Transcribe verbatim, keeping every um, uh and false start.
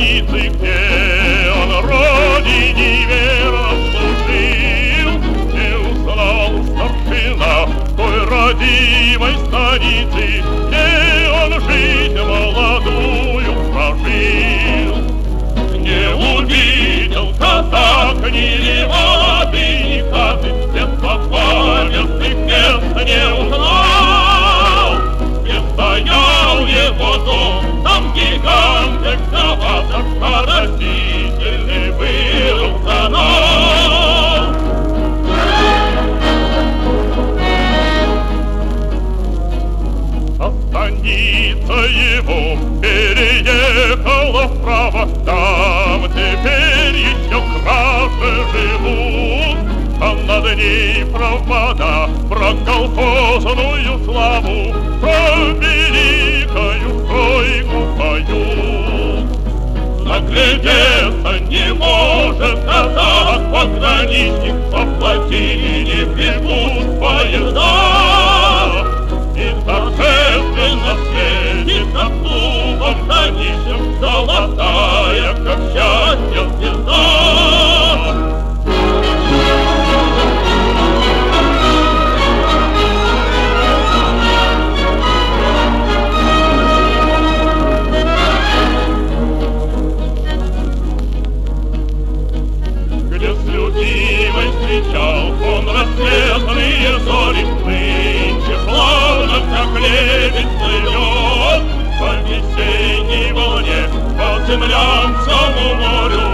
станицы, где он родине верно служил. Не узнал старшина той родимой станицы, где он жизнь молодую прожил. Не увидел казак ни левады, ни хаты, детства памятных мест не узнал. Где стоял его дом, там гигант экскаватор, а растительный был канал. А станица его переехала вправо, там теперь еще краше живут. А над ней провода про колхозную славу, про великую стройку поют. Наглядеться не может казак, пограничник, по плотине бегут поезда. И торжественно светит над клубом станичным золотая, как счастье, звезда. Где с любимой встречал он рассветные зори, нынче плавно, как лебедь, плывет по весенней волне, по землянскому морю.